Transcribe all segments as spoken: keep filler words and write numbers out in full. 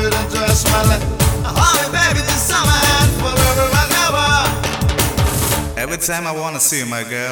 it into a smile. Oh, baby, this summer and forever and ever. Every time I wanna see you, my girl.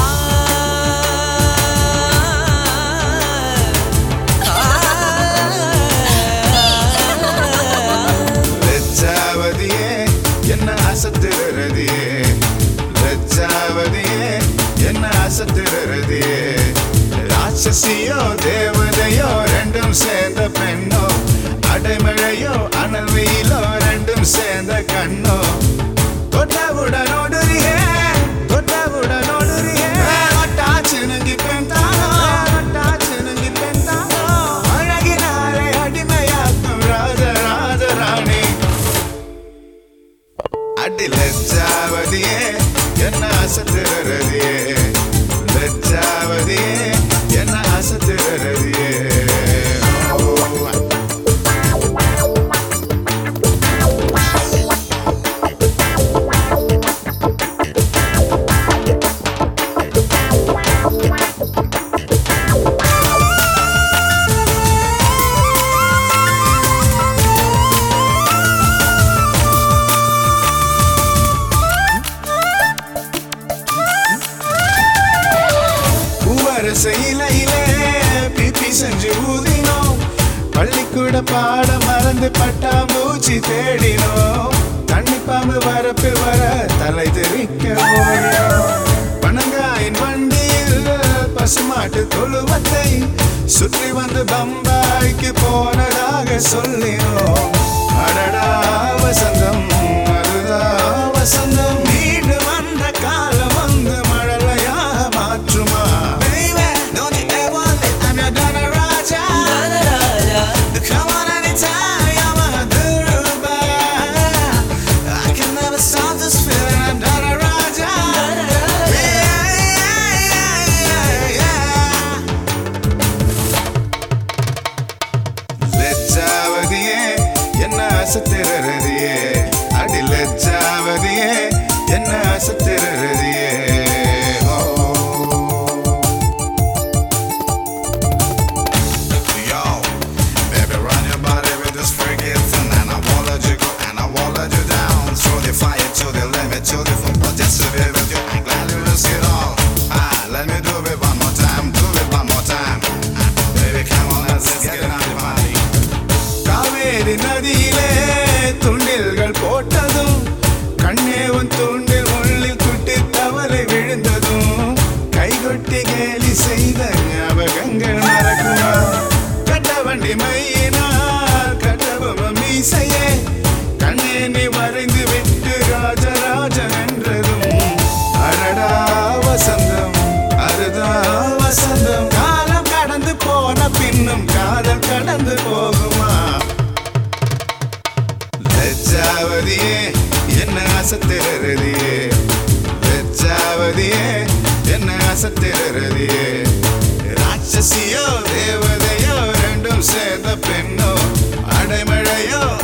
லஜ்ஜாவதியே என்ன அசத்துறதியே, லஜ்ஜாவதியே என்ன அசத்துறதியே. ராட்சசியோ தேவதையோ ரெண்டும் சேர்ந்த பெண்ணோ, அடைமழையோ அனல் வெயிலோ ரெண்டும் சேர்ந்த கண்ணோ. தொட்டவுடன் ஓடுறியே, தொட்டவுடன் ஓடுறியே. ஒட்டாச்சு நங்கி பெண்தானோ, ஒட்டாச்சு நங்கி பெண்தானோ. அழகினாலே அடிமையாக்கும் ராஜ ராஜ ராணி. அடி லஜ்ஜாவதியே என்ன அசத்துறதியே, லஜ்ஜாவதியே என்ன அசத்துறதியே. செய்யிலே பிபி செஞ்சு ஊதினோம், பள்ளிக்கூட பாட மறந்து பட்டா மூச்சு தேடினோம். தண்ணி பாம்பு வரப்பில் வர தலை தெரிக்க ஓடினோம். பனங்காயின் வண்டியில் பசுமாட்டு தொழுவத்தை சுற்றி வந்து பம்பாய்க்கு போனதாக சொல்லினோம். அடடா வசந்தம், அதுதான் வசந்தம். வீடு வந்த காலம் வந்து மழலையாக மாற்றுமா. லஜ்ஜாவதியே என்ன அசத்துறதியே, அடி லஜ்ஜாவதியே என்ன அசத்துறதியே. Yo, baby, run your body with this freaky thing, and I won't let you go, and I won't let you down. Throw the fire to the limit, to the full, but just to be with you, I'm glad you risk it all. Ah, let me do it one more time, do it one more time. Ah, baby, come on, let's get it out of the body. Kaveri நதியிலே துண்டில்கள் போட்டதும், கண்ணே உன் துண்டில் உள்ளில் குட்டி தவறை விழுந்ததும், கைகொட்டி கேலி செய்த ஞாபகங்கள் மறக்குமா. கட்ட வண்டி மையினால் கட்டபொம்ம மீசையே, கண்ணே நீ வரைந்து விட்டு ராஜராஜன் என்றதும். அடடா வசந்தம், அதுதான் வசந்தம். காலம் கடந்து போன பின்னும் காதல் கடந்து போகுமா. லஜ்ஜாவதியே என்ன அசத்துறதியே, லஜ்ஜாவதியே என்ன அசத்துறதியே. ராட்சசியோ தேவதையோ ரெண்டும் சேர்ந்த பெண்ணோ, அடைமழையோ